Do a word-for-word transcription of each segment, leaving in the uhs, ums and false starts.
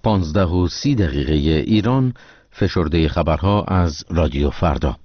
پانزده و سی دقیقه ایران، فشرده خبرها از رادیو فردا.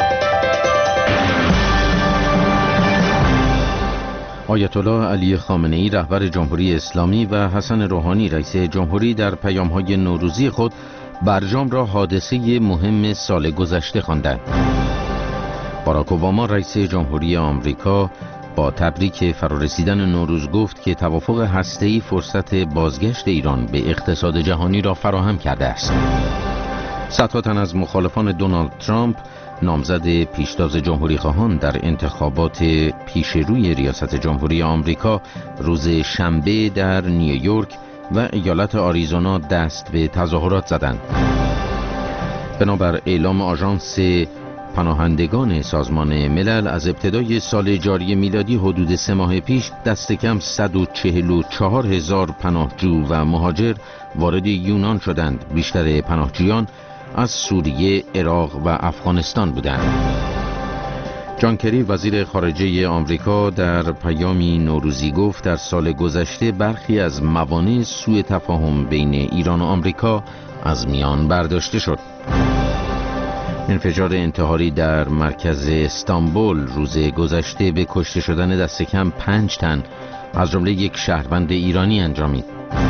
آیت الله علی خامنه‌ای رهبر جمهوری اسلامی و حسن روحانی رئیس جمهوری در پیام‌های نوروزی خود برجام را حادثه مهم سال گذشته خواندند. باراک اوباما رئیس جمهوری آمریکا با تبریک فرارسیدن نوروز گفت که توافق هسته‌ای فرصت بازگشت ایران به اقتصاد جهانی را فراهم کرده است. صدها تن از مخالفان دونالد ترامپ نامزد پیشتاز جمهوری خواهان در انتخابات پیشروی ریاست جمهوری آمریکا روز شنبه در نیویورک و ایالت آریزونا دست به تظاهرات زدند. بنابر اعلام آژانس پناهندگان سازمان ملل، از ابتدای سال جاری میلادی حدود سه ماه پیش دست کم صد و چهل و چهار هزار پناهجو و مهاجر وارد یونان شدند. بیشتر پناهجویان از سوریه، عراق و افغانستان بودند. جان کری وزیر خارجه آمریکا در پیامی نوروزی گفت در سال گذشته برخی از موانع سوء تفاهم بین ایران و آمریکا از میان برداشته شد. انفجار انتحاری در مرکز استانبول روز گذشته به کشته شدن دست کم پنج تن از جمله یک شهروند ایرانی انجامید.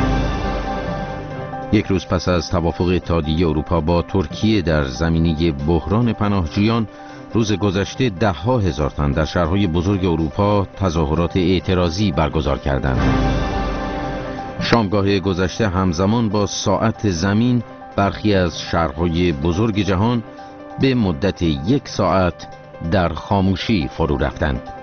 یک روز پس از توافق اتحادیه اروپا با ترکیه در زمینه بحران پناهجویان، روز گذشته ده ها هزار تن در شهرهای بزرگ اروپا تظاهرات اعتراضی برگزار کردند. شامگاه گذشته همزمان با ساعت زمین برخی از شهرهای بزرگ جهان به مدت یک ساعت در خاموشی فرو رفتند.